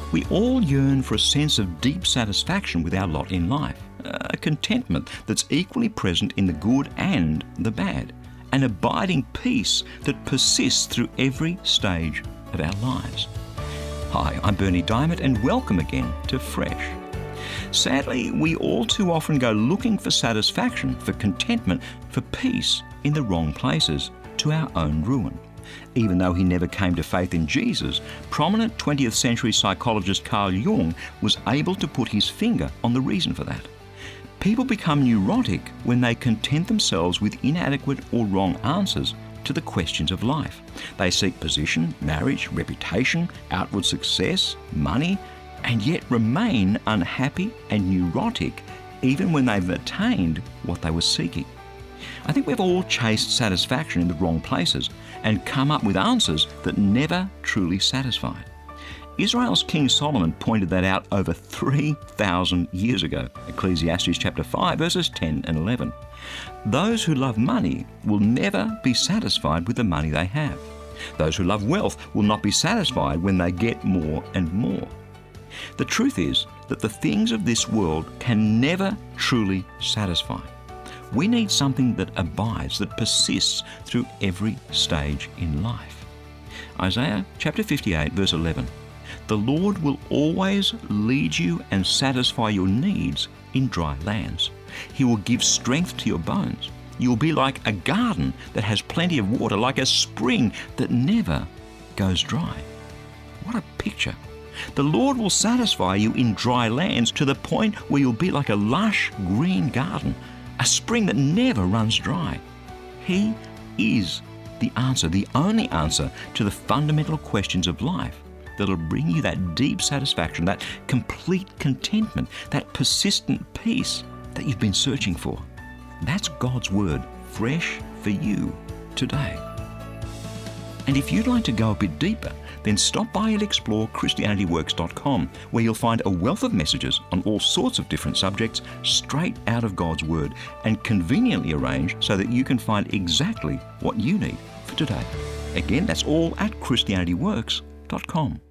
We all yearn for a sense of deep satisfaction with our lot in life, a contentment that's equally present in the good and the bad, an abiding peace that persists through every stage of our lives. Hi, I'm Berni Dymet and welcome again to Fresh. Sadly, we all too often go looking for satisfaction, for contentment, for peace in the wrong places, to our own ruin. Even though he never came to faith in Jesus, prominent 20th century psychologist Carl Jung was able to put his finger on the reason for that. People become neurotic when they content themselves with inadequate or wrong answers to the questions of life. They seek position, marriage, reputation, outward success, money, and yet remain unhappy and neurotic even when they've attained what they were seeking. I think we've all chased satisfaction in the wrong places and come up with answers that never truly satisfied. Israel's King Solomon pointed that out over 3,000 years ago. Ecclesiastes chapter 5 verses 10 and 11. Those who love money will never be satisfied with the money they have. Those who love wealth will not be satisfied when they get more and more. The truth is that the things of this world can never truly satisfy. We need something that abides, that persists through every stage in life. Isaiah chapter 58 verse 11. The Lord will always lead you and satisfy your needs in dry lands. He will give strength to your bones. You will be like a garden that has plenty of water, like a spring that never goes dry. What a picture. The Lord will satisfy you in dry lands to the point where you'll be like a lush green garden, a spring that never runs dry. He is the answer, the only answer to the fundamental questions of life that'll bring you that deep satisfaction, that complete contentment, that persistent peace that you've been searching for. That's God's Word, fresh for you today. And if you'd like to go a bit deeper, then stop by and explore ChristianityWorks.com, where you'll find a wealth of messages on all sorts of different subjects straight out of God's Word and conveniently arranged so that you can find exactly what you need for today. Again, that's all at ChristianityWorks.com.